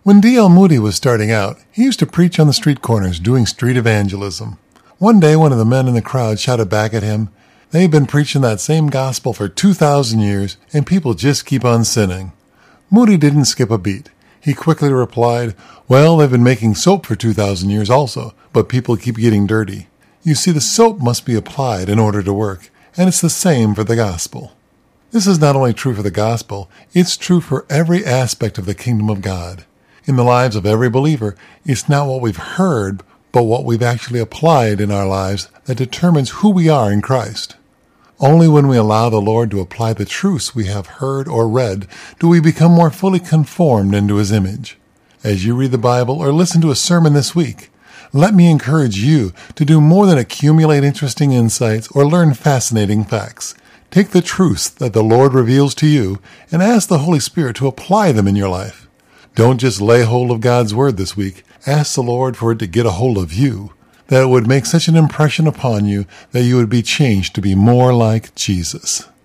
When D.L. Moody was starting out, he used to preach on the street corners doing street evangelism. One day, one of the men in the crowd shouted back at him, "They've been preaching that same gospel for 2,000 years, and people just keep on sinning." Moody didn't skip a beat. He quickly replied, "Well, they've been making soap for 2,000 years also, but people keep getting dirty. You see, the soap must be applied in order to work, and it's the same for the gospel." This is not only true for the gospel, it's true for every aspect of the kingdom of God. In the lives of every believer, it's not what we've heard, but what we've actually applied in our lives that determines who we are in Christ. Only when we allow the Lord to apply the truths we have heard or read do we become more fully conformed into His image. As you read the Bible or listen to a sermon this week, let me encourage you to do more than accumulate interesting insights or learn fascinating facts. Take the truths that the Lord reveals to you and ask the Holy Spirit to apply them in your life. Don't just lay hold of God's Word this week. Ask the Lord for it to get a hold of you, that it would make such an impression upon you that you would be changed to be more like Jesus.